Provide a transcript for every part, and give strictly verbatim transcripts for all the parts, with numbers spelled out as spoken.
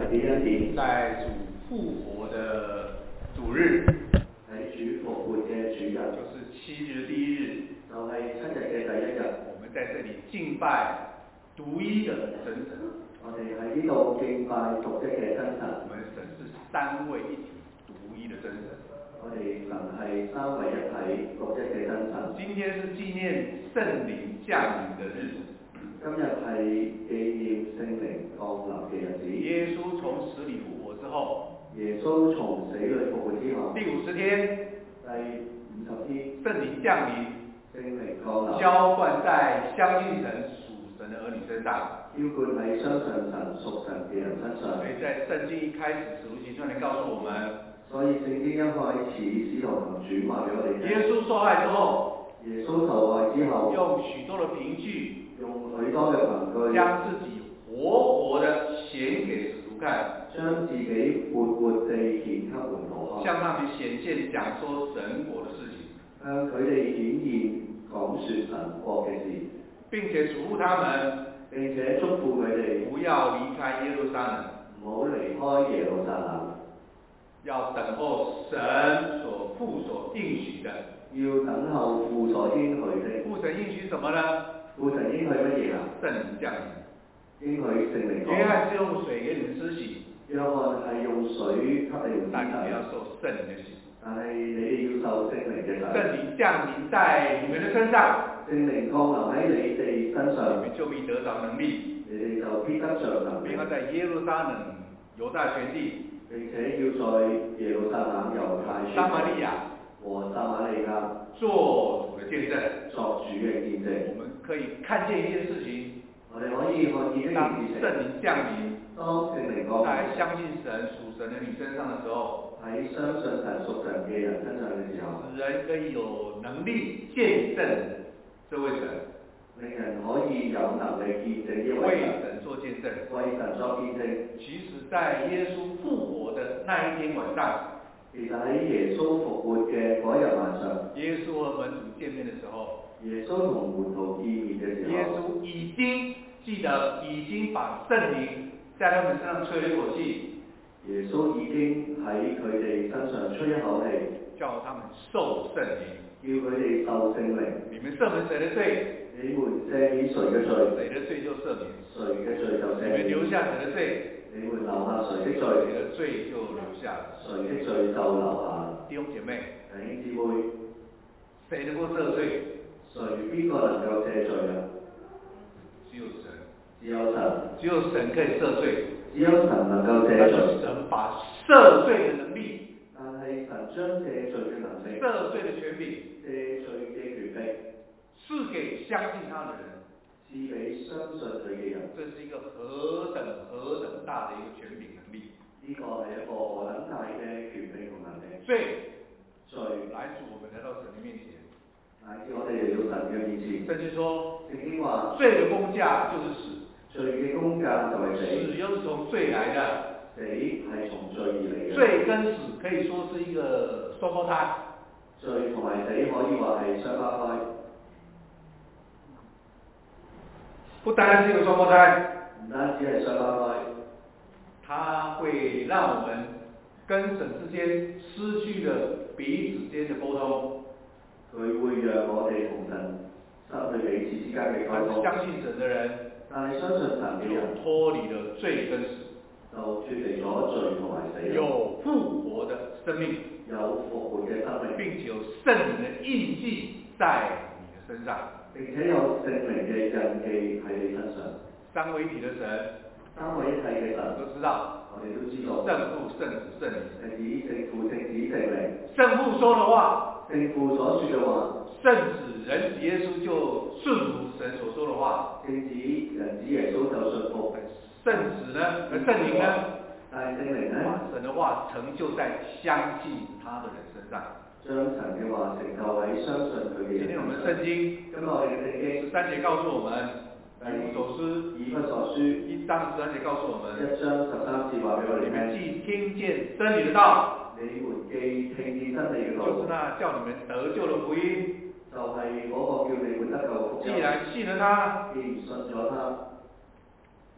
嘅恩典， 在主复活的主日， 喺主復活嘅主日， 就是七日第一日， 就係七日嘅第一日， 我们在这里敬拜独一的真神。 我哋喺呢度敬拜獨一嘅真神。 我们神是三位一體獨一的真神。 我哋神係三位一體獨一嘅真神。 今天是紀念聖靈降臨的日子。 今日係紀念聖靈降臨嘅日子。 耶穌從死裡復活之後， 耶穌從死裡復活之後， 第五十天， 第五十天， 聖靈降臨， 聖靈降臨， 澆灌在相信神屬神的兒女身上。 澆灌喺相信神屬神嘅人身上。 所以在聖經一開始，使徒行傳嚟告訴我們， 所以聖經一開始，使徒行傳話俾我哋聽。 耶穌受害之後， 耶穌受害之後， 用許多的憑據， 用許多嘅憑據， 將自己活活的顯給使徒看， 將自己活活地顯給門徒看， 向他們顯現講說神國的事情， 向佢哋顯現講説神國嘅事， 並且囑咐他們， 並且囑咐佢哋不要離開耶路撒冷， 唔好離開耶路撒冷， 要等候神所父所應許的。 要等候父所應許的。 父神應許什麼呢？ 父神應許乜嘢啊？ 聖靈降臨。 應許聖靈降臨。 約翰是用水給你們施洗， 約翰係用水給你們但施洗， 你們要受聖靈的洗。 但係你哋要受聖靈嘅洗。 聖靈降臨在你們的身上， 聖靈降臨喺你哋身上， 你們就必得着能力， 你哋就必得着能力， 並要在耶路撒冷、猶大全地， 並且要在耶路撒冷、猶太、 撒瑪利亞和撒瑪利亞做主的見證。 作主嘅見證。 我們可以看見一件事情， 我哋可以看見呢當件事聖情。 靈降臨當聖靈降臨在相信神屬神的你身上的時候， 喺相信神屬神嘅人身上嘅時候， 使人可以有能力見證這位神， 令人可以有能力見證呢位為神， 神做見證。 為神作見證。 其實，在耶穌復活的那一天晚上， 其實喺耶穌復活嘅嗰日晚上， 耶穌和門徒見面的時候， 耶穌同門徒見面嘅時候， 耶穌已經記得已經把聖靈在他們身上吹了一口氣， 耶穌已經喺佢哋身上吹一口氣， 叫他們受聖靈， 叫佢哋受聖靈。 你們赦免誰的罪， 你們赦免誰嘅罪， 誰的罪就赦免； 誰嘅罪就赦你們免。 留下誰的罪， 你們留下誰的罪， 誰的罪就留下了。 誰的罪就留下。 弟兄姐妹， 弟兄姊妹， 誰能夠赦罪？ 誰邊個能夠赦罪啊？ 只有神， 只有神， 只有神可以赦罪。 只有神能夠赦罪。 但是神把赦罪的能力、 但係神將赦罪嘅能力、 赦罪的權柄赦罪嘅權力賜給相信他的人， 賜俾相信佢嘅人。 這是一個何等何等大的一個權柄能力。 呢個係一個何等大嘅權柄同能力。 罪， 罪來自我們來到神的面前。 乃至我哋嚟到神嘅面前。 聖經說， 聖經話， 罪的工價就是死， 罪嘅工價就係死， 死又是從罪來的。 死係從罪而嚟嘅。 罪跟死可以說是一個雙胞胎。 罪同埋死可以話係雙胞胎。 不單單是一個雙胞胎， 唔單止係雙胞胎， 它會讓我們跟神之間失去了彼此間的溝通。 佢會讓我哋同神失去彼此之間嘅溝通。 相信神的人， 但係相信神嘅人， 就脫離了罪跟死， 就脫離咗罪同埋死， 有復活的生命， 有復活嘅生命， 並且有聖靈的印記在你的身上。 並且有聖靈嘅印記喺你身上。 三位一體的神， 三位一體嘅神都知道， 我哋都知道， 聖父、聖子、聖靈。 係指聖父、聖子、聖靈。 聖父說的話， 聖父所說嘅話， 聖子人子耶穌就順服神所說的話。 聖子人子耶穌就順服。 聖子呢？聖靈呢？ 但係聖靈呢？ 把神的話成就在相信他的人身上。 將神嘅話成就喺相信佢嘅人。 今天我們聖經， 今日我哋嘅聖經十三節告訴我們，以弗所書以弗所書一章十三節告訴我們， 一章十三節話俾我哋你們聽。 既聽見真理的道， 你們既聽見真理嘅道， 就是那叫你們得救的福音， 就係嗰個叫你們得救嘅福音。 既然信了他， 既然信咗他，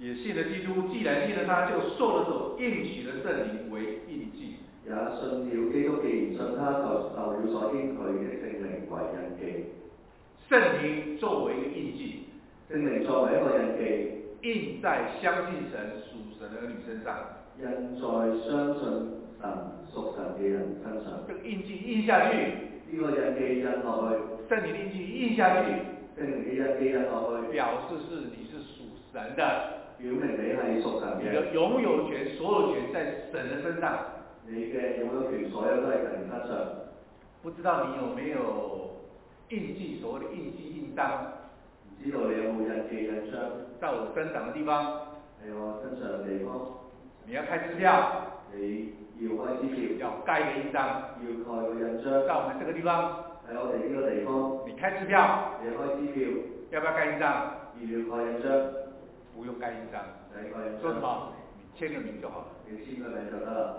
也信了基督，既然信了他，就受了所应許的聖靈為印記。 也信了基督，既然信他，就受了所應許的聖靈為印記。 聖靈作為一個印記， 聖靈作為一個印記， 印在相信神、屬神的兒女身上， 印在相信神、屬神嘅人身上。 這個印記印下去， 呢個印記印落去， 聖靈的印記印下去， 聖靈嘅印記印落去， 表示是你是屬神的， 表明你係屬神嘅。 你的擁有權、所有權在神的身上。 你嘅擁有權所有都係神身上。 不知道你有沒有印記，所謂的印記印章？ 唔知道你有冇印記印章？ 在我生長的地方， 喺我身上嘅地方， 你要開支票， 你要開支票， 要蓋一個印章， 要蓋個印章。 在我們這個地方， 喺我哋呢個地方， 你開支票， 你開支票， 要不要蓋印章？ 要唔要蓋印章？ 不用蓋印章， 唔使蓋印章。 說什麼？你簽個名就好了。 你簽個名就得啦。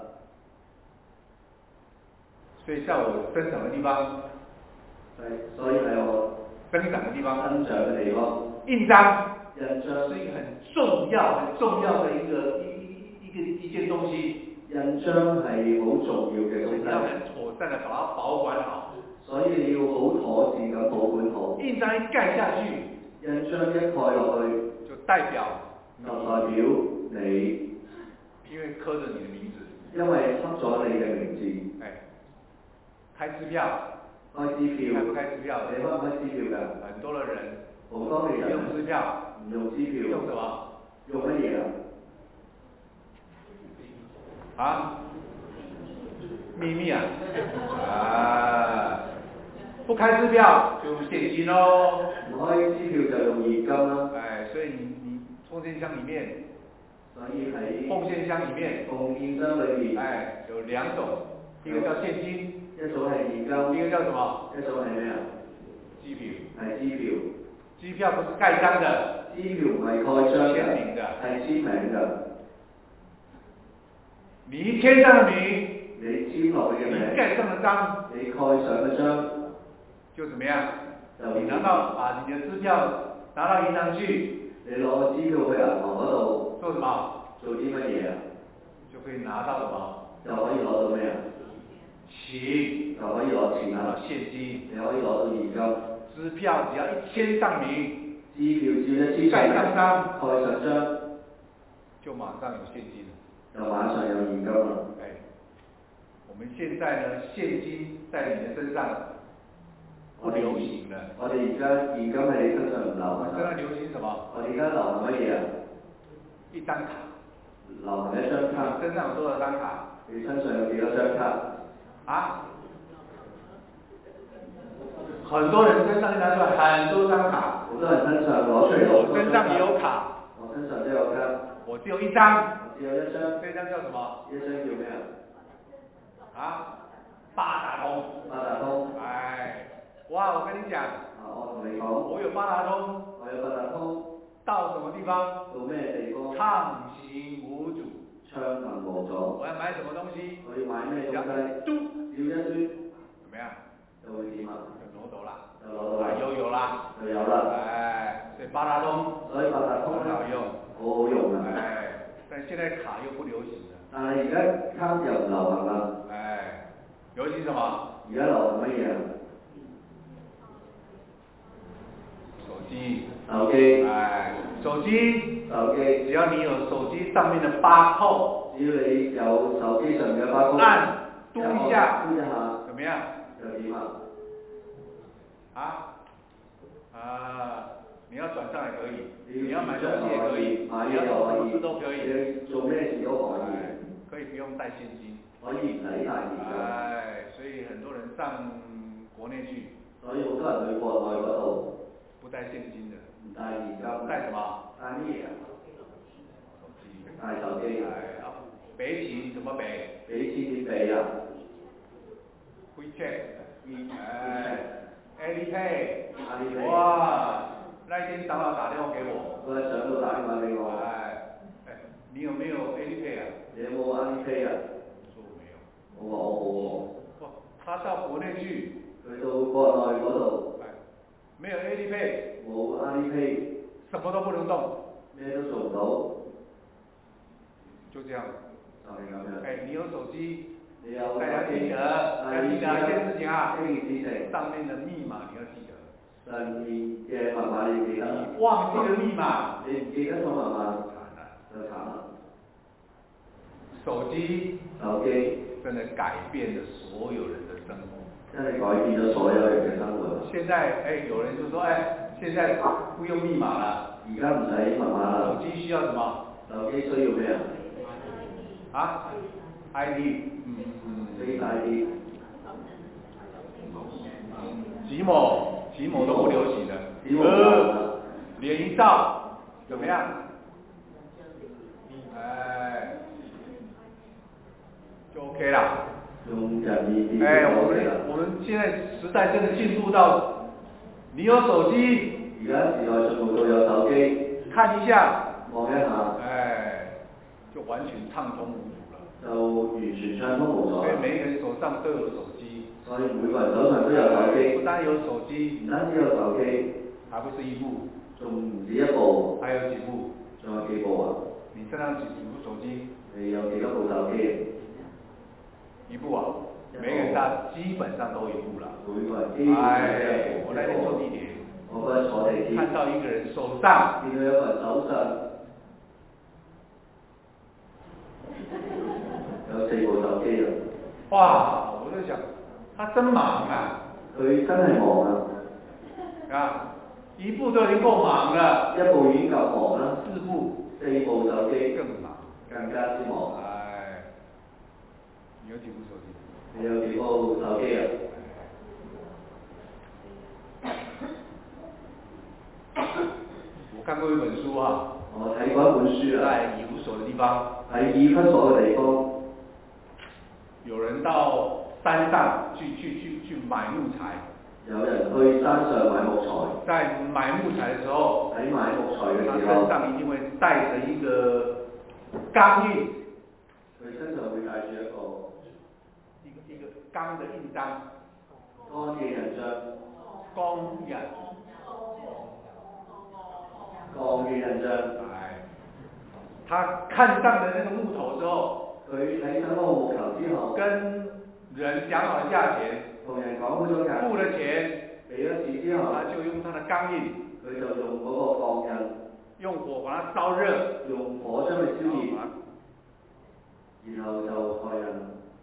所以在我生長的地方， 所以喺我生長的地方， 生長嘅地方， 印章， 印章是一個很重要、很重要的一個一一一個一件東西。 印章係好重要嘅東西。 你要很妥善地把它保管好。 所以你要好妥善咁保管好。 印章一蓋下去， 印章一蓋落去， 就代表就代表你， 因為刻着你的名字， 因為刻咗你嘅名字。 哎，開支票， 開支票， 開不開支票？ 你開唔開支票㗎？ 很多的人， 好多嘅人用支票， 唔用支票， 用什麼？ 用乜嘢啊？ 啊？秘密啊？啊？不開支票就用現金咯。 唔開支票就用現金啦。 哎，所以你你奉獻箱裡面， 所以喺奉獻箱裡面， 奉獻箱裏面， 哎，有兩種，一個叫現金， 一種係現金， 一個叫什麼？ 一種係咩啊？ 機票。 係支票。 機票不是蓋章的， 支票唔係蓋章嘅， 簽名的， 係簽名嘅。 你一簽上名， 你簽落去嘅名， 你蓋上了章， 你蓋上嘅章， 就怎麼樣？你拿到把你的支票拿到銀行去， 你攞個支票去銀行嗰度做什麼？ 做啲乜嘢啊？ 就可以拿到什麼？ 就可以攞到咩啊？ 錢， 就可以攞錢啦。 現金， 你可以攞到現金。支票只要一簽上名， 支票只要一簽上名， 蓋上章， 蓋上章， 就馬上有現金了。 就馬上有現金啦。 哎，我們現在呢，現金在你的身上不流行了。 我哋而家現金喺你身上唔流行。 我現在流行什麼？ 我哋而家流行乜嘢啊？ 一張卡。 流行一張卡。 身上有多少張卡？ 你身上有幾多張卡？ 啊？很多人身上拿出來很多張卡。 好多人身上攞出嚟好多張卡。 我身上也有卡。 我身上都有卡。 我只有一張。 只有一張。 這張叫什麼？ 一張叫咩啊？ 啊？八達通。 八達通。 哎，哇！我跟你講。 啊，我同你講。 我有八達通。 我有八達通。 到什麼地方？ 到咩地方？ 暢行無阻。 暢行無阻。 我要買什麼東西？ 我要買咩東西？ 嘟。 只要一嘟。 怎麼樣？ 就會點啊？ 就攞到啦。 就攞到啦。 有有啦。 就有啦。 哎，所以八達通。 所以八達通很好用。 好好用啊。 哎，但現在卡又不流行了。 但係而家卡又唔流行啦。 哎，流行什麼？ 而家流行乜嘢啊？ 手機。 手機。 哎，手機。 手機。 只要你有手機上面的巴扣。 只要你有手機上嘅巴扣。 按。嘟一下。 嘟一下。 怎麼樣？ 又點啊？ 啊？啊，你要轉賬也可以， 你你要買東西也可以， 買你要做什麼事都可以， 你做咩事都可以， 可以不用帶現金， 可以唔使帶現金。 哎，所以很多人上國內去， 所以好多人去國內嗰度， 不帶現金的， 唔帶現金， 帶什麼？ 帶咩嘢啊？ 手機。 帶手機。 哎，好，俾錢怎麼俾？ 俾錢點俾啊 ？WeChat。哎。Alipay。 Alipay。 哇，那一天長老打電話給我。 嗰日長老打電話俾我。 哎，哎，你有沒有 Alipay 啊？ 你有冇 Alipay 啊？ 我說我沒有。 我話我冇喎。 哇，他到國內去。 去到國內嗰度。 哎，沒有 Alipay。 冇 Alipay。 什麼都不能動。 咩都做唔到。 就这样。 就係咁樣。 哎，你有手機， 你有大家記得，要記得一件事情啊， 呢件事情上面的密碼你要記得。 上面嘅密碼你要記得。 你忘記了密碼， 你唔記得咗密碼， 慘啦， 就慘啦。 手機， 手機真的改變了所有人的生活。 真係改變咗所有人嘅生活。 現在，哎，有人就說，哎，現在不用密碼了。 而家唔使密碼啦。 手機需要什麼？ 手機需要咩啊？ 啊 ？I D。嗯嗯。 非 I D。 幾某，幾某都不流行的。 幾某呃，臉一照，怎麼樣？哎，就 OK 啦。 用人意見。 哎，我們我們現在時代真的進步到，你有手機。 而家時代進步到有手機。 看一下。 望一下。 哎，就完全暢通無阻了。 就完全暢通無阻。 所以每個人手上都有手機。 所以每個人手上都有手機。 不單有手機， 唔單止有手機， 還不是一部， 仲唔止一部。 還有幾部？ 仲有幾部啊？ 你身上幾幾部手機？ 你有幾多部手機？ 一部啊，每個人大基本上都有一部啦。 每個人基本上都有一部。 我那天坐地鐵， 我嗰日坐地鐵， 看到一個人手上， 見到一個人手上有四部手機啊！ 哇！我在想，他真忙啊！ 佢真係忙啊！ 啊，一部都已經夠忙了， 一部已經夠忙啦， 四部， 四部手機更忙， 更加之忙。 哎，你有幾部手機？ 你有幾部手機啊？ 我看過一本書啊。 我睇過一本書啊。 在以弗所的地方。 喺以弗所嘅地方。 有人到山上去去去去買木材。 有人去山上買木材。在買木材的時候， 喺買木材嘅時候， 他身上一定會帶着一個鋼印。 佢身上會帶住一個一個一個鋼的印章。 鋼嘅印章。 鋼印。 鋼嘅印章。 哎，他看上的那個木頭之後， 佢睇上嗰個木頭之後， 跟人講好價錢， 同人講好咗價， 付了錢， 俾咗錢之後， 他就用他的鋼印， 佢就用嗰個鋼印， 用火把它燒熱， 用火將佢燒熱，然後就蓋印，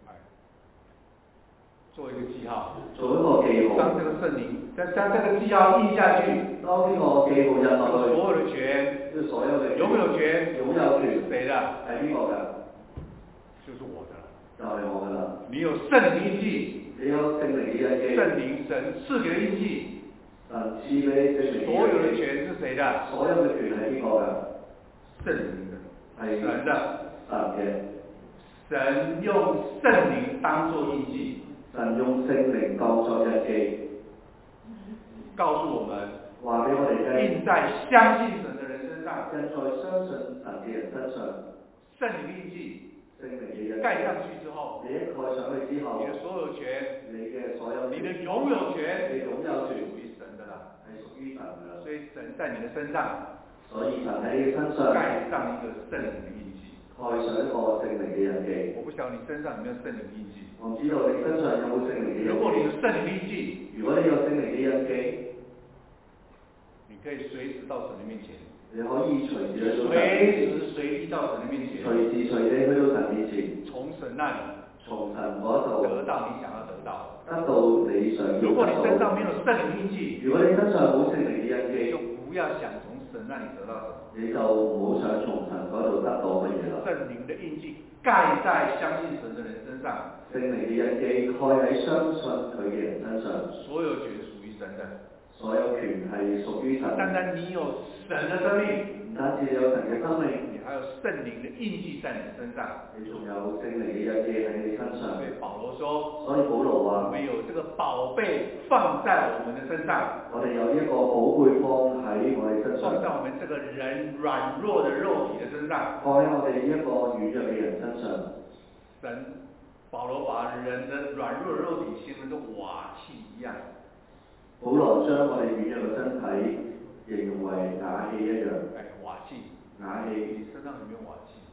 做一個記號， 做一個記號， 當這個聖靈，將將這個記號印下去， 當呢個記號印落去， 所有的權， 就所有嘅有沒有權？ 擁有權， 誰的？ 係邊個㗎？ 就是我的， 就係我㗎啦。 你有聖靈印記， 你有聖靈嘅印記， 聖靈神賜給的印記， 神賜俾聖靈。 所有的權是誰的？ 所有嘅權係邊個㗎？ 聖靈的， 係神的， 神嘅。 神用聖靈當作印記， 神用聖靈當作印記， 告訴我們， 話俾我哋聽， 印在相信神的人身上， 印在相信神嘅人身上， 聖靈印記， 聖靈嘅印記蓋上去之後， 你一蓋上去之後， 你的所有權， 你嘅所有， 你的擁有權， 你擁有權屬於神的啦， 係屬於神嘅， 所以神在你的身上， 所以神喺你身上蓋上一個聖靈的印記， 蓋上一個聖靈嘅印記。 我不曉得你身上有沒有聖靈的印記， 我唔知道你身上有冇聖靈嘅印記。 如果你有聖靈的印記， 如果你有聖靈嘅印記， 你可以隨時到神的面前， 你可以隨時去到神隨時隨地到神的面前， 隨時隨地去到神面前， 從神那裡， 從神嗰度得到你想要得到。 得到你想要得到。 如果你身上沒有聖靈印記， 如果你身上冇聖靈嘅印記， 就不要想從神那裡得到什麼。 你就唔好想從神嗰度得到乜嘢啦。 聖靈的印記蓋在相信神的人身上， 聖靈嘅印記蓋喺相信佢嘅人身上， 所有權屬於神的， 所有權係屬於神。 單單你有神的生命， 唔單止你有神嘅生命， 你還有聖靈的印記在你的身上， 你仲有聖靈嘅印記喺你身上。 所以保羅說， 所以保羅話， 我們有這個寶貝放在我們的身上， 我哋有一個寶貝放喺我哋身上， 放在我們這個人軟弱的肉體的身上， 放喺我哋呢一個軟弱嘅人身上。 神保羅把人的軟弱的肉體形容成瓦器一樣， 保羅將我哋軟弱嘅身體形容為瓦器一樣。 哎，瓦器， 瓦器， 你身上有沒有瓦器？ 你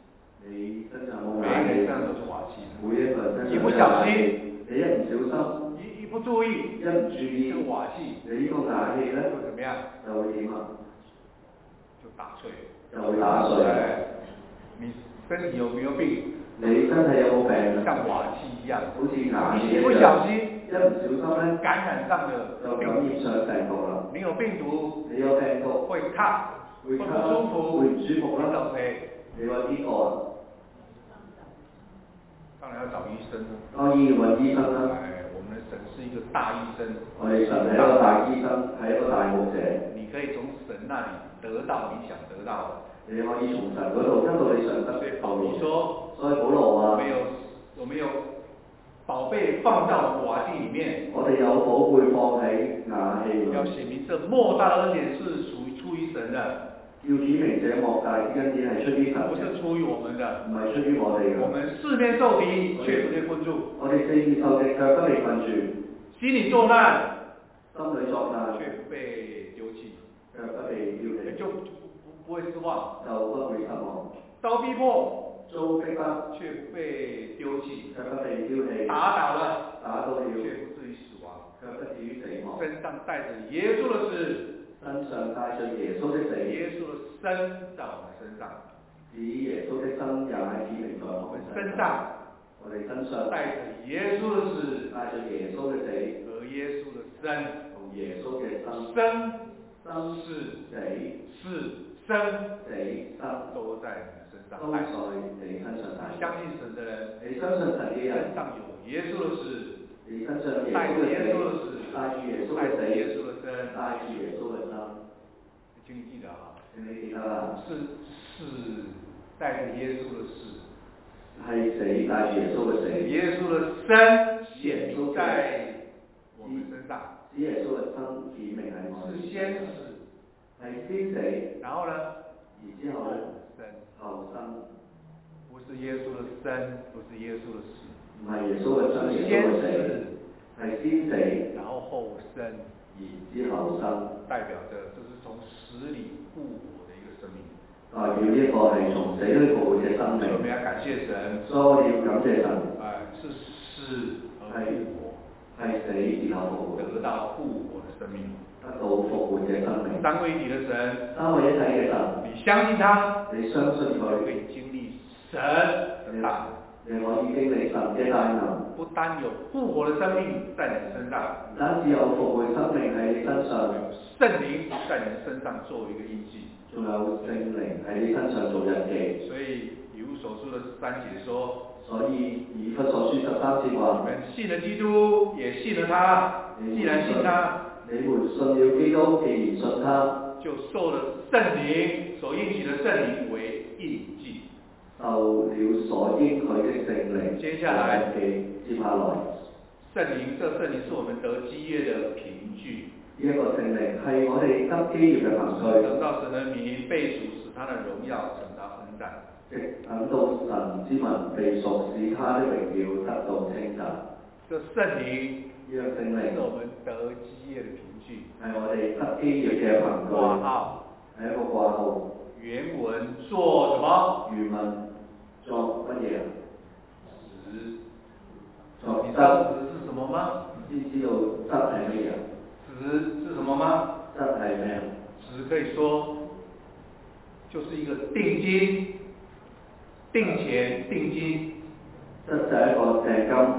你身上冇每牙氣， 一个人身上都是瓦器， 每一個人身上一不小心， 你一唔小心， 一一不注意， 一唔注意， 这个瓦器你呢個牙氣咧就怎么样？ 就會點啊？ 就打碎， 就會打碎。 哎，你身體有没有病？ 你身體有冇病？ 像瓦器一样， 好似牙氣一一不小樣， 心一唔小心咧感染上了就病感染上病毒啦。 你有病毒， 你有病毒会咳， 會会不舒服， 會唔舒服啦。 你找谁？ 你話邊個啊？ 当然要找医生了。 當然要揾醫生啦。 哎，我们的神是一个大医生。 我哋神係一個大醫生，係一個大牧者。 你可以从神那里得到你想得到的。 你可以從神嗰度得到你想得。 所以保罗说， 所以保羅話， 我们有我们有宝贝放到瓦器里面， 我哋有寶貝放喺瓦器， 要显明这莫大的恩典是属于出於神的。 要指明這莫大之恩典係出於神嘅， 不是出於我們的， 唔係出於我哋嘅。 我們四面受敵，卻不被困住； 我哋四面受敵，卻不被困住； 心裏作難， 心裏作難， 卻不被丟棄， 卻不被丟棄， 就不不會失望； 就不會失望。 遭逼迫， 遭逼迫， 卻不被丟棄， 卻不被丟棄； 打倒了， 打倒了， 卻不至於死亡， 卻不至於死亡。 身上帶着耶穌的死。 身上帶着耶穌的死， 耶穌的生在我們身上， 指耶穌的生也指明在我們身上。我哋身上帶着耶穌的死， 帶着耶穌的死和耶穌的生， 同耶穌嘅生， 生生是死是生死生都在你身上， 都在你身上帶。 相信神的人， 你相信神嘅人， 身上有耶穌的死。 你身上耶帶着耶穌的穌死， 帶住耶穌帶着嘅耶穌的死， 生， 帶住耶穌嘅生。 請你記得啊， 請你記得啦， 是是帶着耶穌的死， 係死帶住耶穌嘅死， 耶穌的生顯明在我們身上， 指耶穌嘅生顯明喺我哋是先死， 係先死， 然後呢， 然之後咧生， 後生， 不是耶穌的生，不是耶穌的死。 唔係耶穌嘅生，耶穌先嘅死， 死， 係先死， 然後後生， 然之後生， 代表着這是從死裏復活的一個生命。 代表呢一個係從死裏復活嘅生命。 所以我們要感謝神， 所以我哋要感謝神， 哎，是死而復活， 係死然後復活， 得到復活的生命。 得到復活嘅生命。 三位一體的神， 三位一體嘅神， 你相信他， 你相信佢， 可以經歷神的大能。 你可以經歷神嘅大能， 不單有復活的生命在你身上， 唔單止有復活生命喺你身上， 聖靈在你身上作為一個印記， 仲有聖靈喺你身上做印記。 所以以弗所書的十三節說， 所以以弗所書十三節話， 你們信了基督，也信了他，既然信他， 你們信了基督，既然信他， 就受了聖靈所應許的聖靈為印記。 受了所應許的聖靈。 接下來， 接下來， 聖靈，這聖靈是我們得基業的憑據。 呢一個聖靈係我哋得基業嘅憑據。 等到神的名被贖，使他的榮耀成他恩讚。 直等到神之民被贖，使他的榮耀得到稱讚。 這聖靈， 呢個聖靈是我們得基業的憑據。 係我哋得基業嘅憑據。 掛號， 係一個掛號。 原文做什麼？ 原文作乜嘢啊？ 子。 作你知道子是什麼嗎？ 知知道質係乜嘢啊？ 子是什麼嗎？ 質係咩啊？ 子可以說，就是一個定金、定錢、定金。 質就係一個訂金，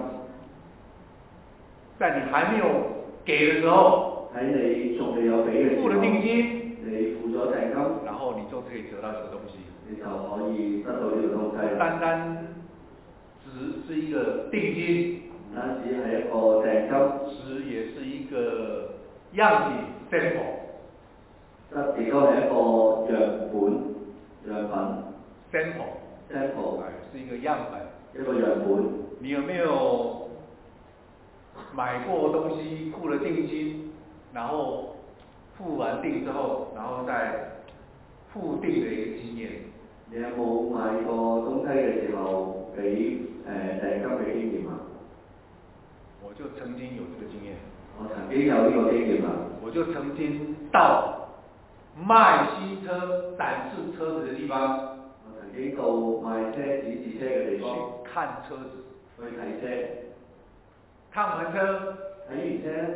在你還沒有給的時候， 喺你仲未有俾嘅時候， 付了定金， 你付咗訂金， 然後你就可以得到這個東西。 你就可以得到呢個東西。 單單只是一個定金， 唔單止係一個訂金， 只也是一個樣品 sample， 質亦都係一個樣本樣品 sample sample， 是一個樣本。 一個樣本。 你有沒有買過東西，付了定金，然後付完定之後，然後再付定的一個經驗？ 你有冇買過東西嘅時候俾誒訂金嘅經驗啊？ 我就曾經有這個經驗。 我曾經有呢個經驗啊！ 我就曾經到賣新車、展示車子的地方。 我曾曾經到賣車展示車嘅地方去看車子， 去睇車， 看完車， 睇完車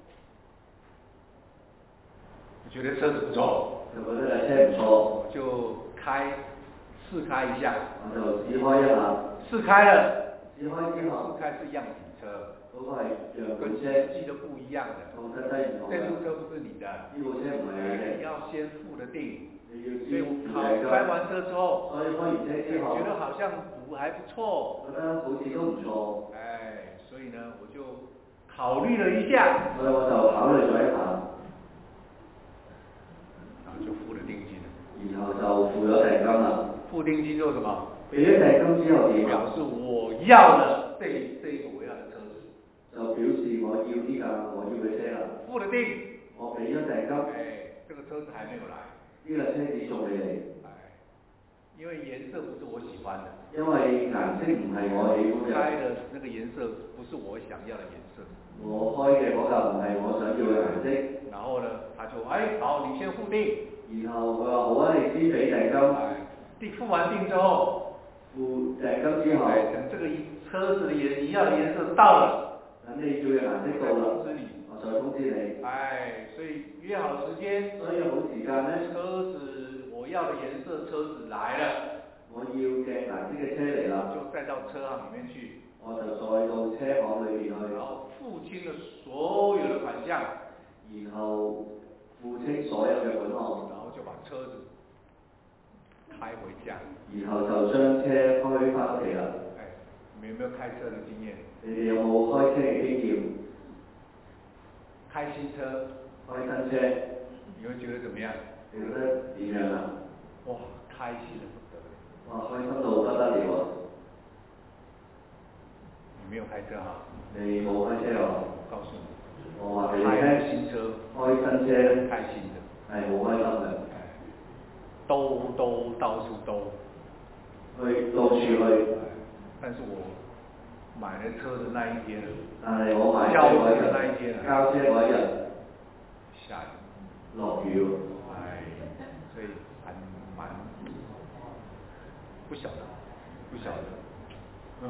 我覺得車子不錯， 就覺得架車唔錯， 就開試開一下， 我就試開一下， 試開了， 試開之後， 試開是樣品車， 嗰個係樣跟本車， 實際的不一樣的， 同實際唔同嘅。 這部車不是你的， 呢部車唔係你嘅， 你要先付的定。 你要所以我先考開完車之後， 所以開完車之後， 覺得好像補還不錯， 覺得好似都唔錯。 哎，所以呢，我就考慮了一下， 所以我就考慮咗一下， 然後就付了定金了。 然後就付咗訂金啦。 付定金做什麼？ 俾咗訂金之後點？ 表示我要了這這一個我要的車子。 就表示我要呢架我要嘅車啦。 付了定， 我俾咗訂金。 哎，這個車子還沒有來。 呢架車子仲未嚟。 哎，因為顏色不是我喜歡的。 因為顏色唔係我喜歡嘅。 開的那個顏色不是我想要的顏色。 我開嘅嗰架唔係我想要嘅顏色。 然後呢，他就哎好，你先付定。 然後佢話好啊，你先俾訂金。 哎，定付完定之後， 付訂金之後， 哎，等這個車子的顏你要的顏色到了， 等你要嘅顏色到啦， 通知你， 我再通知你。 哎，所以約好時間， 所以好時間呢， 車子我要的顏色車子來了， 我要嘅顏色嘅車嚟啦， 就再到車行裡面去， 我就再到車行裏邊去， 然後付清了所有的款項， 然後付清所有嘅款項， 然後就把車子開回家， 然後就將車開翻屋企啦。 哎，你們有沒有開車的經驗？ 你哋有冇開車嘅經驗？ 開新車， 開新車， 你會覺得怎麼樣？ 你覺得點樣啊？ 哇，開心得不得了！ 哇，開心到不得了啊！ 你沒有開車哈？ 你冇開車啊？ 我告訴你， 我話俾你聽， 開新車， 開新車開心的， 係好開心嘅， 兜兜到處兜， 去到處去。 但是我買了車的那一天， 但係我買交車車嗰的那一天， 日，交車嗰一日下雨， 落雨喎。 哎，所以還蠻不曉得，不曉得，嗯，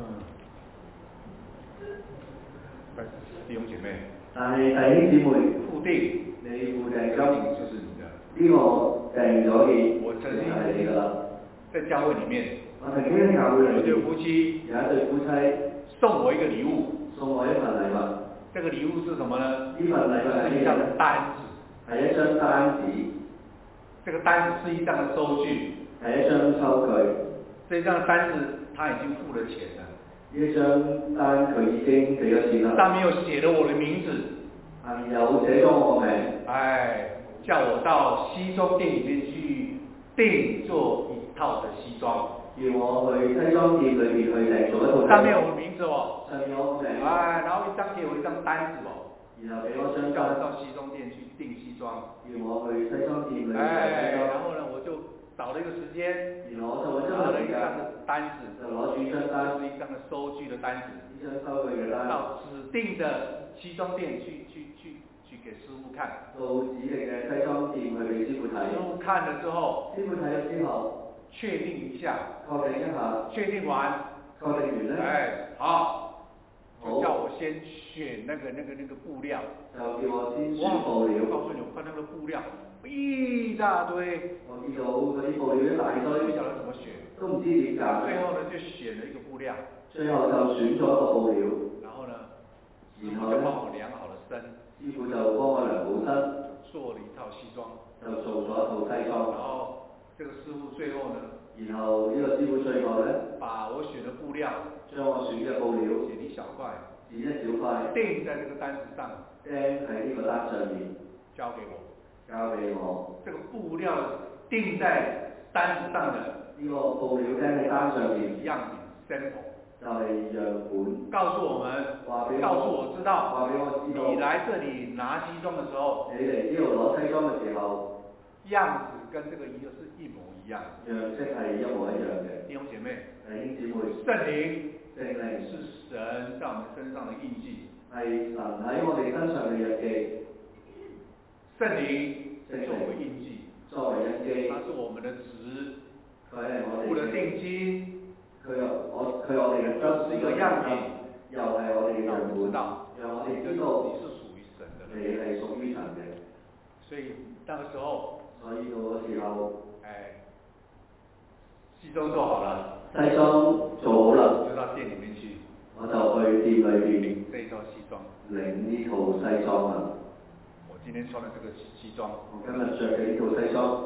弟兄姐妹， 但係弟兄姊妹， 付定， 你付訂交定金就是你的。 呢個訂咗嘅， 我曾經就係你㗎啦。 在教會裡面， 我曾經喺教會裏有一對面， 夫妻有一對夫妻送我一個禮物， 送我一份禮物。 這個禮物是什麼呢？ 呢份禮物係是一張單子， 係一張單子， 這個單子是一張的收據， 係一張收據。 這張單子他已經付了錢了， 呢張單佢已經俾咗錢啦， 上面又寫了我的名字， 下面有寫咗我個名， 哎，叫我到西裝店裡面去定做一套的西裝， 叫我去西裝店裏邊去訂做一套。 上面有我的名字哦， 上面有我個名， 哎，然後一張給我一張單子哦， 然後俾我張叫我單， 到西裝店去訂西裝， 叫我去西裝店裏邊訂哎， 西裝。 然後呢，我就找了一個時間， 然後我就揾咗拿個時間， 了一張的單子， 就攞住張單， 就是一張的收據的單子， 呢張收據嘅單， 到指定的西裝店去去去去給師傅看。 到指定嘅西裝店去俾師傅睇。 師傅看了之後， 師傅睇咗之後， 確定一下， 確定一下， 確定完， 確定完咧， 哎，好， 好就叫我先選那個那個那個布料。 就叫我先哇， 選布料。 我告訴你，我看那個布料一大堆， 我見到嗰啲布料一大不堆， 曉得怎麼選， 都唔知點揀。 最後呢就選了一個布料， 最後就選咗一個布料， 然後呢，師然後呢， 傅就幫我量好了身， 師傅就幫我量好身， 做了一套西裝， 就做咗一套西然裝。 後這個師傅最後呢， 然後呢個師傅最後呢， 把我選的布料將我選嘅布料剪一小塊， 剪一小塊， 釘在這個單子上， 釘喺呢個單上面， 交給我。 交俾我。 這個布料釘在單子上的呢個布料釘喺單上面， 樣品 sample， 就係樣本。 告訴我們， 話俾我， 告訴我知道， 話俾我知道。 你來這裡拿西裝的時候， 你嚟呢度攞西裝嘅時候， 樣子跟這個一個是一模一樣。 樣式係一模一樣嘅。 弟兄姐妹， 弟兄姊妹， 聖靈聖靈是神在我們身上的印記， 係神喺我哋身上嘅印記。 聖靈作為印記， 作為印記， 它是我們的值， 佢佢係我哋付了定金， 佢有我佢我哋嘅質是一個樣品， 又係我哋嘅樣本， 讓我們知道， 讓我哋知你道是屬於神的。 你係屬於神嘅。 所以那個時候， 所以到嗰時候， 哎，西裝做好了， 西裝做好啦， 就到店裡面去， 我就去店裏邊領這一套西裝， 領呢套西裝啊。 我今天穿的這個西裝， 我今日着嘅呢套西裝，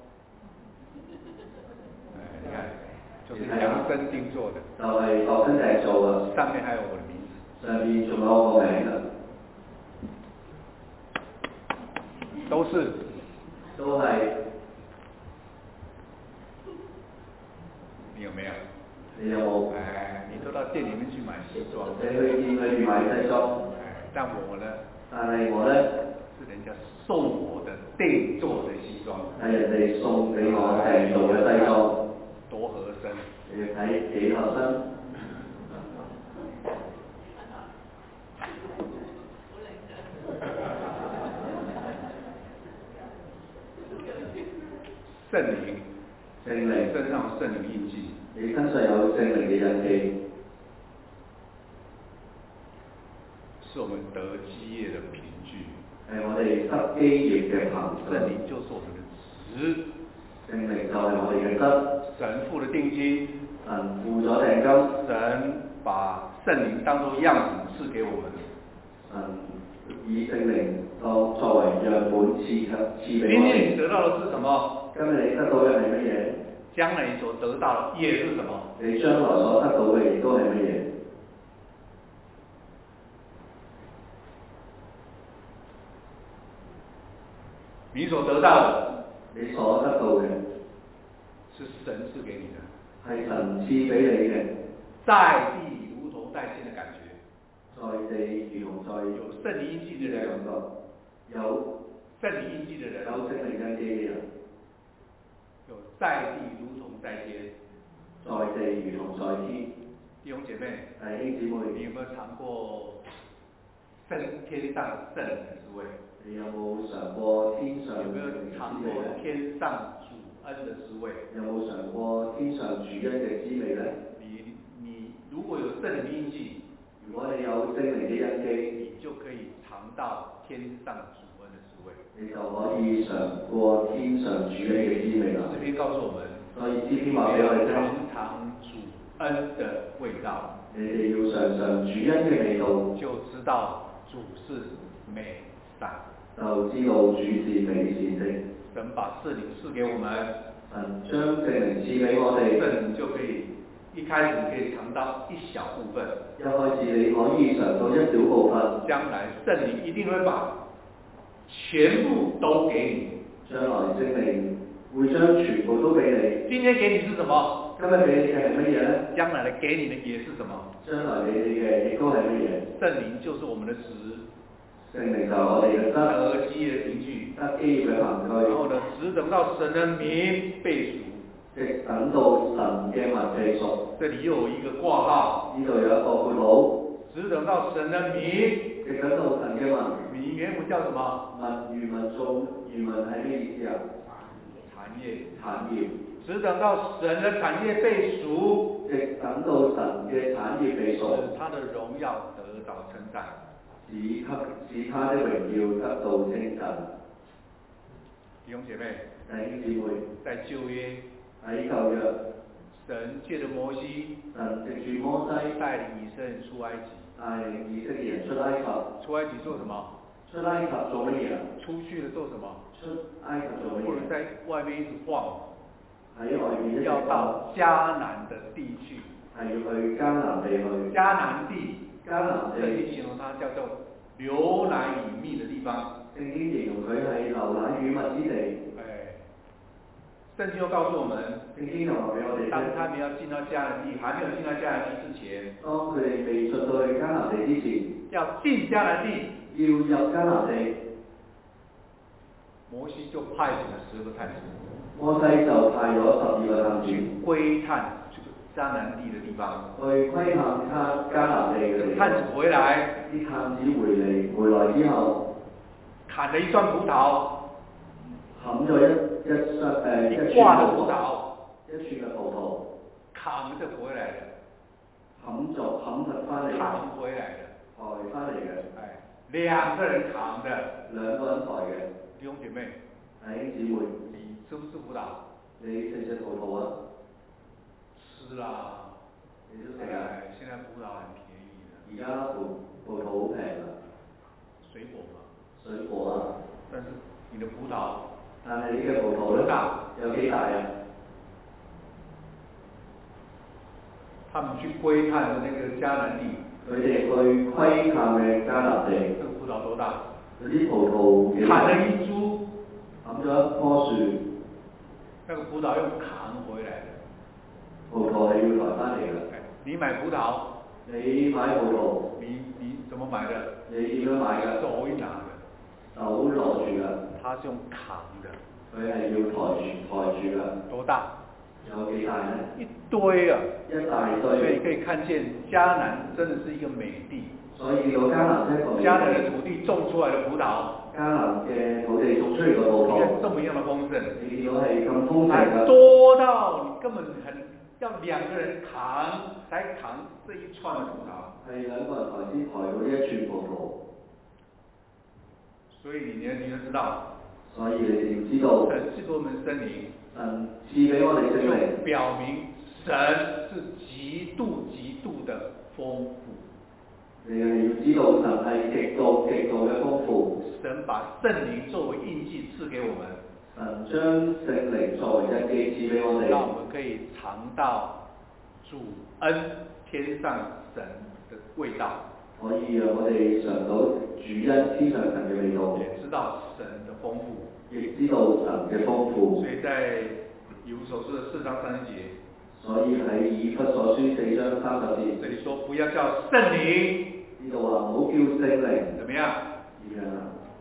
哎，你看，就是量身定做的， 就係度身訂做啊。 上面還有我的名字， 上面仲有我個名啊。 都是， 都係。 你有沒有？ 你有冇？ 哎，你都到店裡面去買西裝， 你去店裏面買西裝。 哎，但我呢？ 但係我呢， 是人家送我的定做的西裝， 係人哋送俾我訂做嘅西裝， 多合身。 你要睇幾合身。 聖靈， 聖靈身上有聖靈印記， 你身上有聖靈嘅印記， 是我們得基業的憑據。 係我哋得基業嘅憑據。 聖靈就是我們的職， 聖靈就係我哋嘅職。 神付了定金， 神付咗訂金， 神把聖靈當作樣本賜給我們。 神以聖靈當作為樣本賜給賜俾我哋。 今天你得到的是什麼？ 今日你得到嘅係乜嘢？ 將來你所得到的也是什麼？ 你將來所得到嘅亦都係乜嘢？ 你所得到的， 你所得到嘅是神賜給你的， 係神賜俾你嘅， 在地如同在天的感覺。 在地如同在有聖靈印記的人， 感覺有聖靈印記的人， 有聖靈印記嘅人， 有在地如同在天， 在地如同在天。 弟兄姐妹， 弟兄姊妹， 你有沒有嘗過聖天上聖靈的滋味？ 你有冇嘗過天上有沒有嘗過天上主恩的滋味？ 有冇嘗過天上主恩嘅滋味呢？ 你你如果有聖靈印記， 如果你有聖靈嘅印記， 你就可以嘗到天上主恩的滋味。 你就可以嘗過天上主恩嘅滋味啦。 這篇告訴我們， 所以呢篇話俾我哋聽， 嘗嘗主恩的味道， 你哋要嘗嘗主恩嘅味道， 就知道主是美善， 就知道主是美善的。 神把聖靈賜給我們， 神將聖靈賜俾我哋， 聖靈就可以一開始可以嘗到一小部分， 一開始你可以嘗到一小部分， 將來聖靈一定會把全部都給你。 將來聖靈會將全部都俾你。 今天給你是什麼？ 今日俾你嘅係乜嘢呢？ 將來的給你的也是什麼？ 將來俾你嘅亦都係乜嘢？ 聖靈就是我們的職， 聖靈就係我哋嘅得， 得基業的憑據， 得基業嘅憑據。 然後呢，只等到神的名被贖， 直等到神嘅名被贖。 這裡又有一個掛號， 呢度有一個括號， 只等到神的名， 直等到神嘅名。 名原文叫什麼？ 文原文中原文係咩意思啊？ 產業， 產業。 只等到神的產業被贖， 直等到神嘅產業被贖， 使他的榮耀得到稱讚， 使給使他的榮耀得到稱讚。 弟兄姐妹， 弟兄姊妹， 在舊約， 喺舊約， 神借着摩西， 神藉住摩西帶領以色列人出埃及， 帶領以色列人出埃及。 出埃及做什麼？ 出埃及做乜嘢啊？ 出去了做什麼？ 出埃及做乜嘢？ 不能在外面一直晃。 喺外面一直要到迦南的地去， 係要去迦南地去。 迦南地， 迦南地， 聖經形容它叫做流奶與蜜的地方。 聖經形容佢係流奶與蜜之地。 哎，聖經又告訴我們， 聖經又話俾我哋聽， 當他們要進到迦南地，還沒有進到迦南地之前， 當佢哋未進到去迦南地之前， 要進迦南地， 要入迦南地， 摩西就派遣了十個探子。 摩西就派咗十二個探子窺探這個迦南地的地方， 去窺探他迦南地嘅地方。 探子回來， 啲探子回嚟回來之後， 砍了一串葡萄， 冚咗一一箱誒一一掛的葡萄， 一串嘅葡萄扛着回来的， 冚咗冚實翻嚟， 扛回來的， 抬翻嚟嘅， 哎，两个人扛的， 兩個人抬嘅。 弟兄姐妹， 弟兄姊妹， 你吃不吃葡萄？ 你食唔食葡萄啊？ 吃啦。 你都食啊？ 哎，现在葡萄很便宜的。 而家葡葡萄好平啊， 水果嘛。 水果啊。 但是你的葡萄， 但係你嘅葡萄咧，有幾大啊？ 他們去窺探的那個迦南地， 佢哋去窺探嘅迦南地， 這個葡萄多大？ 嗰啲葡萄幾大？ 砍了一株， 砍咗一棵樹， 那個葡萄用扛回來的。 葡萄係要抬翻嚟嘅。 你買葡萄， 你買葡萄， 你你怎麼買的？ 你點樣買㗎？ 手一拿的， 手攞住㗎。 它是用扛的。 佢係要抬住抬住㗎。 多大？ 有幾大呢？ 一堆啊！ 一大堆。 所以可以看見迦南真的是一個美地。 所以見到迦南係一個美地。 迦南的土地種出來的葡萄， 迦南嘅土地種出嚟嘅葡萄， 你看這麼樣的豐盛， 你見到係咁豐盛㗎， 多到你根本很要兩個人扛才扛這一串的葡萄。 係兩個人抬先抬到呢一串葡萄。 所以你呢，你就知道， 所以你哋要知道， 神賜給我們聖靈， 神賜俾我哋聖靈， 就表明神是極度極度的豐富。 你哋要知道神係極度極度嘅豐富。 神把聖靈作為印記賜給我們， 神將聖靈作為印記賜俾我哋， 讓我們可以嘗到主恩天上神的味道， 可以讓我哋嘗到主恩天上神嘅味道， 也知道神的豐富， 亦知道神嘅豐富。 所以在以弗所書的四章三十節， 所以喺以弗所書四章三十節， 這裡說不要叫聖靈， 呢度話唔好叫聖靈， 怎麼樣？ 點樣啊？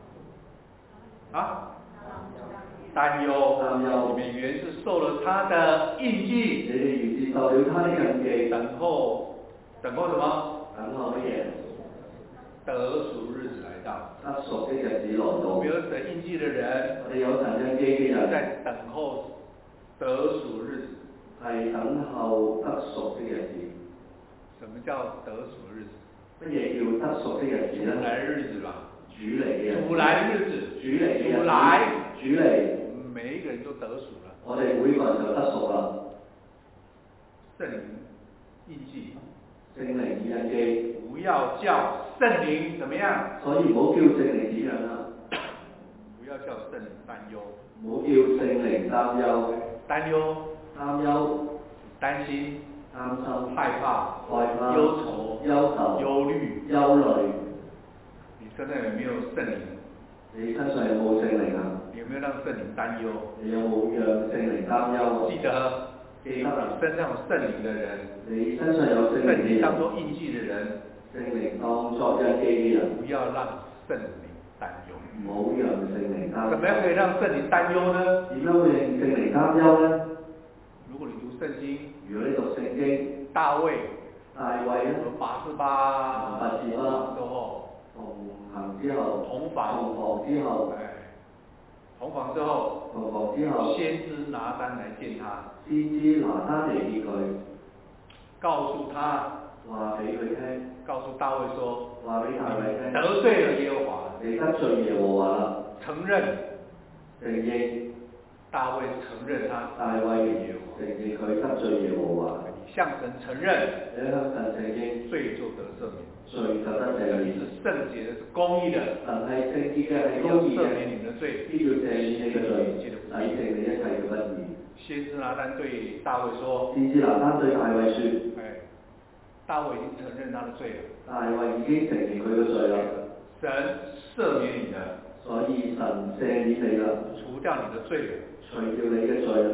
啊？擔憂， 擔憂， 你們原是受了他的印記， 你哋原是受了他的印記， 等候，等候什麼？ 等候乜嘢？ 得贖日子來到。 得贖的日子來到。 沒有神印記的人， 我哋有神印記嘅人， 在等候得贖日子。 係等候得贖的日子。 什麼叫得贖日子？ 乜嘢叫得贖的日子咧？ 主來的日子吧。 主嚟嘅日子。 主來的日子。 主嚟嘅日子。 主來。 主嚟。 每一個人都得贖了。 我哋每個人就得贖啦。 聖靈印記。 聖靈印記。 不要叫聖靈怎麼樣？ 所以唔好叫聖靈點樣啊？ 不要叫聖靈擔憂。 唔好叫聖靈擔憂。 擔憂。 擔憂。 擔心。 擔心。 害怕。 害怕。 憂愁。 憂愁。 憂慮。 憂慮。 你身上有沒有聖靈？ 你身上有冇聖靈啊？ 你有沒有讓聖靈擔憂？ 你有冇讓聖靈擔憂？ 記得， 記得啊！ 身上有聖靈的人， 你身上有聖靈嘅人， 當作印記的人， 聖靈當作印記嘅人， 不要讓聖靈擔憂。 唔好讓聖靈擔憂。 怎麼樣可以讓聖靈擔憂呢？ 點樣會令聖靈擔憂呢？ 如果你讀聖經， 如果你讀聖經， 大衛， 大衛啊， 和拔示巴， 拔示巴之後， 同行之後， 同房， 同房之後， 同房之後， 同房之後， 先知拿單來見他， 先知拿單嚟見佢， 告訴他， 話俾佢聽， 告訴大衛說， 話俾大衛聽， 得罪了耶和華， 你得罪耶和華啦， 承認， 承認， 大衛承認他， 大衛承認佢得罪耶和華， 向神承認， 你向神承認， 罪就得赦免。 罪就得赦免。 是聖潔的，是公義的。 神係聖潔嘅，係公義嘅。 赦免你們的罪， 必要赦免你嘅罪，洗淨你一切嘅不義。 先知拿單對大衛說： 先知拿單對大衛説： 哎，大衛已經承認他的罪了。 大衛已經承認佢嘅罪啦。 神赦免你的， 所以神赦免你啦， 除掉你的罪了， 除掉你嘅罪啦。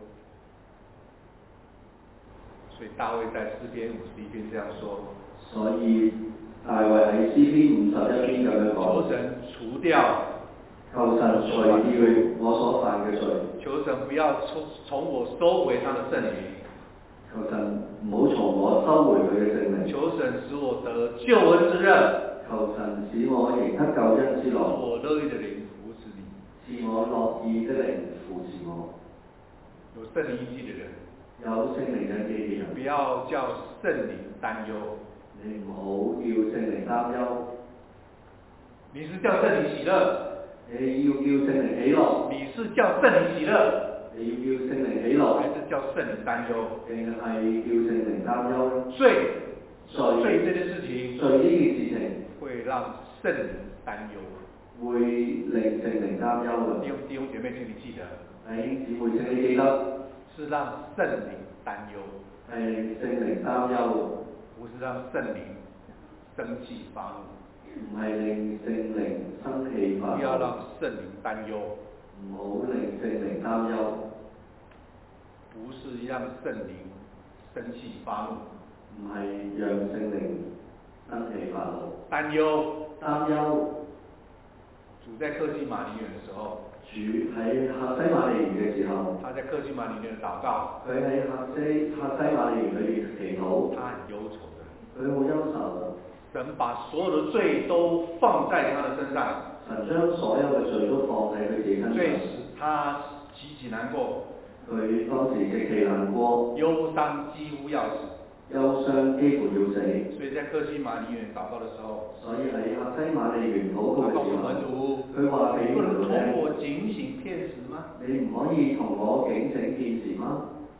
所以大衛在詩篇五十一篇這樣說。 所以大衛喺詩篇五十一篇咁樣講， 求神除掉， 求神除掉我所犯嘅罪， 求神不要從從我收回他的聖靈， 求神唔好從我收回佢嘅聖靈， 求神使我得救恩之樂， 求神使我贏得救恩之樂， 我樂意的靈扶持你， 是我樂意的靈扶持我。 有聖靈印記的人。 有聖靈印記嘅人， 不要叫聖靈擔憂。 你唔好叫聖靈擔憂。 你是叫聖靈喜樂， 你要叫聖靈喜樂。 你是叫聖靈喜樂， 你要叫聖靈喜樂， 還是叫聖靈擔憂？ 定係叫聖靈擔憂？ 罪， 罪罪這件事情， 罪呢件事情會讓聖靈擔憂， 會令聖靈擔憂嘅。 弟兄弟兄姐妹，請你記得， 弟兄姊妹，請你記得， 是讓聖靈擔憂， 係令聖靈擔憂， 不是讓聖靈生氣發怒。 唔係令聖靈生氣發怒。 不要讓聖靈擔憂， 唔好令聖靈擔憂。 不是讓聖靈生氣發怒。 唔係讓聖靈生氣發怒。 擔憂， 擔憂。 主在客西馬尼園的時候， 主喺客西馬尼園嘅時候， 他在客西馬尼園禱告， 佢喺客西客西馬尼園裏邊祈禱， 他很憂愁的。 佢好憂愁。 神把所有的罪都放在他的身上， 神將所有嘅罪都放喺佢自己身上， 罪使他極其難過， 佢當時極其難過， 憂傷幾乎要死， 憂傷幾乎要死。 所以在客西馬尼園禱告的時候， 所以喺客西馬尼園禱告他告訴嘅時候， 門徒， 佢話俾不能門徒聽， 同我警醒騙死嗎？ 你唔可以同我警醒騙時嗎？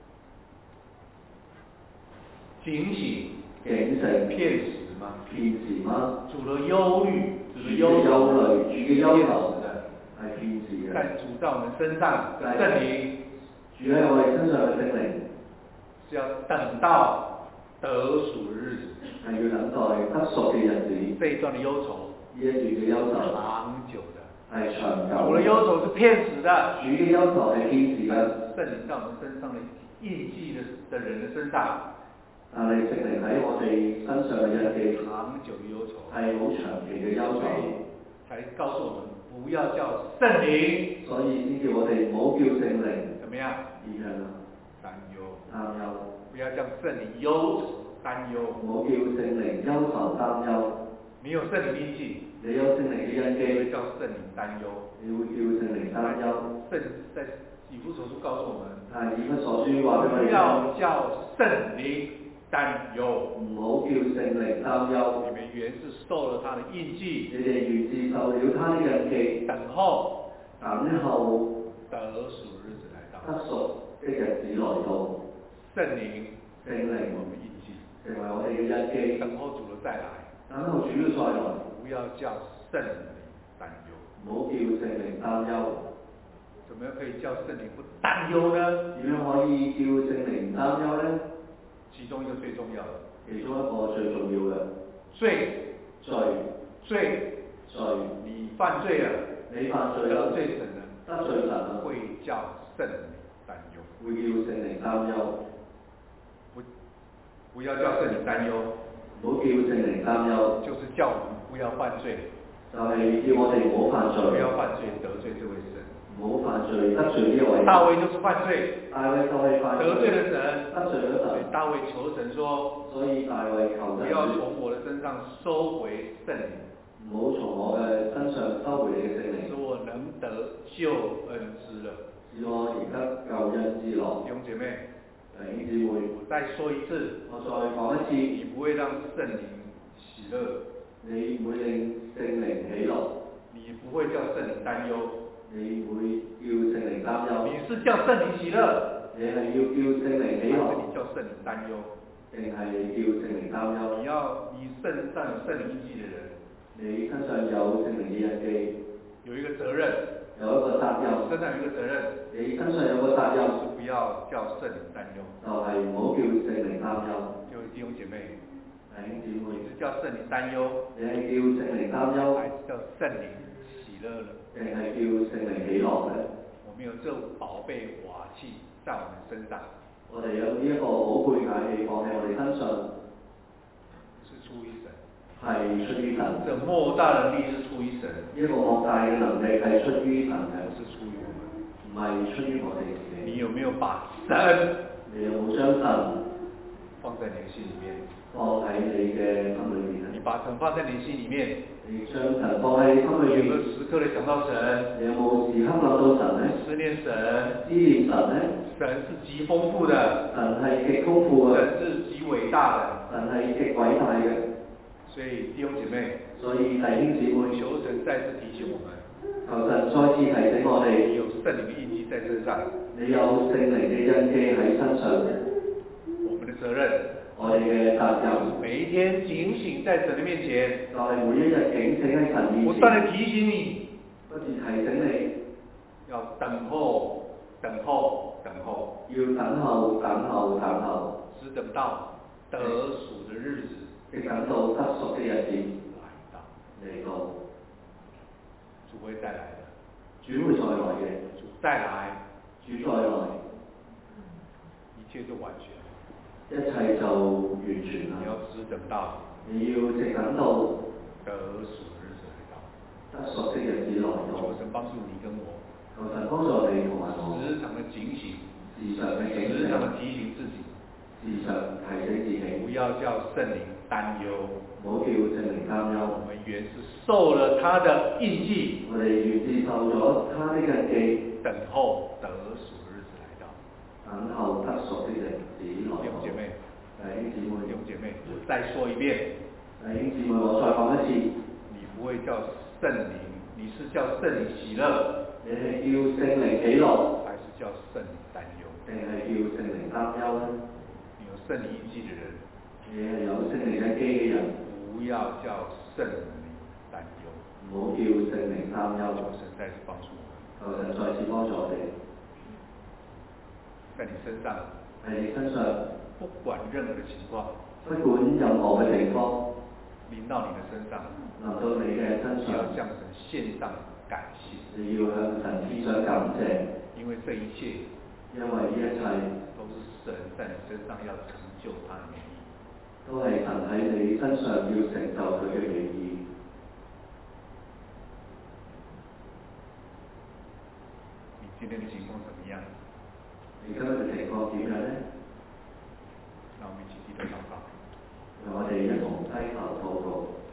警醒警醒騙死嗎？ 騙時嗎？ 主的憂慮，主的憂憂慮，主嘅憂愁的係騙時嘅。 但主在我們身上的聖靈， 主喺我哋身上嘅聖靈， 是要等到得贖的日子， 係要等待得贖嘅日子。 這一段的憂愁， 呢一段嘅憂愁長久的， 係長久。 主的憂愁是騙死的， 主嘅憂愁係騙時嘅。 聖靈在我們身上的印記的的人的身上， 但係聖靈喺我哋身上嘅印記長久的憂愁， 係好長期嘅憂愁， 才告訴我們不要叫聖靈， 所以先叫我哋唔好叫聖靈怎麼樣？ 點樣啊？ 擔憂， 擔憂， 不要叫聖靈憂愁擔憂， 唔好叫聖靈憂愁擔憂。 你有聖靈印記， 你有聖靈嘅印你會記， 叫聖靈擔憂。 你會叫聖靈擔憂。 聖在以弗所書告訴我們， 但係以弗所書話俾我哋不要聽， 叫聖靈擔憂。 唔好叫聖靈擔憂。 你們原是受了他的印記， 你哋原是受了他的印記， 等候等候得贖日子來到。 得贖的日子來到。 聖靈聖靈我們印記， 成為我哋嘅印記， 等候主的再來。 等候主嘅再來。 不要叫聖靈擔憂。 唔好叫聖靈擔憂。 怎麼樣可以叫聖靈不擔憂呢？ 點樣可以叫聖靈擔憂呢？ 其中一個最重要的， 其中一個最重要嘅罪， 罪， 罪， 罪， 你犯罪了， 你犯罪得啦， 罪神了， 得罪神啦， 會叫聖靈擔憂。 會叫聖靈擔憂。 不，不要叫聖靈擔憂， 唔好叫聖靈擔憂， 就是叫我們不要犯罪， 就係叫我哋唔好犯罪， 不要犯罪得罪這位神。 唔好犯罪，得罪呢一位。 大衛就是犯罪， 大衛就係犯罪， 得罪了神， 得罪咗所以神。 大衛求神說， 所以大衛求神不要從我的身上收回聖靈， 唔好從我嘅身上收回你嘅聖靈， 使我能得救恩之樂。 使我贏得救恩之樂。 弟兄姐妹， 弟兄姊妹， 我再說一次， 我再講一次， 你不會讓聖靈喜樂， 你唔會令聖靈喜樂， 你不會叫聖靈擔憂， 你會叫聖靈擔憂。 你是叫聖靈喜樂， 你係要叫聖靈喜樂， 還是你叫聖靈擔憂？ 定係叫聖靈擔憂？ 你要你身上有聖靈印記的人， 你身上有聖靈嘅印記， 有一個責任， 有一個責任， 身上有一個責任， 你身上有個責任， 是不要叫聖靈擔憂。 就係唔好叫聖靈擔憂。 各位弟兄姐妹， 弟兄姊妹， 你是叫聖靈擔憂， 你係叫聖靈擔憂， 還是叫聖靈喜樂了？ 定係叫聖靈喜樂咧？ 我們有這寶貝瓦器在我們身上， 我哋有呢一個寶貝瓦器放喺我哋身上， 是出於神。 係出於神。 這莫大能力是出於神， 呢一個莫大嘅能力係出於神嘅， 不是出於我們。 唔係出於我哋自己。 你有沒有把神你有冇將神放在你的心裡面？ 放喺你嘅心裏面咧？ 你把神放在你心裡面， 你將神放喺心裏面， 你有沒有時刻地想到神？ 你有冇時刻諗到神咧？ 思念神， 思念神咧？ 神是极豐富的， 神係極豐富嘅， 神是極偉大的， 神係極偉大嘅。 所以弟兄姐妹， 所以弟兄姊妹， 求神再次提醒我們， 求神再次提醒我哋， 你有聖靈的印記在身上， 你有聖靈嘅印記喺身上。 我們的責任， 我哋嘅責任， 每一天警醒在神的面前， 就係每一日警醒喺神面前， 不斷地提醒你， 不斷提醒你， 要等候，等候，等候， 要等候，等候，等候， 只等到得贖的日子， 直等到得贖的日子來到， 嚟到， 主會再來的， 主會再來嘅， 主再來， 主再來， 一切就完全了。 一切就完全啦。 你要只等到， 你要直等到得贖的日子來到， 得贖的日子來到。 求神幫助你跟我， 求神幫助你同埋我， 時常的警醒， 時常嘅警醒， 時常的提醒自己， 時常提醒自己， 不要叫聖靈擔憂。 唔好叫聖靈擔憂。 我們原是受了他的印記， 我哋原是受咗他的印記， 等候得贖的日子來到。 等候得贖的日子來到。 弟兄姐妹， 弟兄姊妹， 弟兄姐妹，我再說一遍， 弟兄姊妹，我再講一次， 你不會叫聖靈，你是叫聖靈喜樂， 你係叫聖靈喜樂， 還是叫聖靈擔憂？ 定係叫聖靈擔憂呢？ 你有聖靈印記的人， 你係有聖靈印記嘅人， 不要叫聖靈擔憂， 唔好叫聖靈擔憂。 求神再次幫助我們， 求神再次幫助我哋， 在你身上， 喺你身上， 不管任何的情況， 不管任何嘅情況， 臨到你的身上， 臨到你嘅身你要上， 向神獻上感謝， 你要向神獻上感謝， 因為這一切因為呢一切都是神在你身上要成就他的美意。 都係神喺你身上要成就佢嘅美意。 你今天的情況怎麼樣？ 你今日嘅情況點樣呢？ 讓我們一起低頭禱告。 讓我哋一同低頭禱告。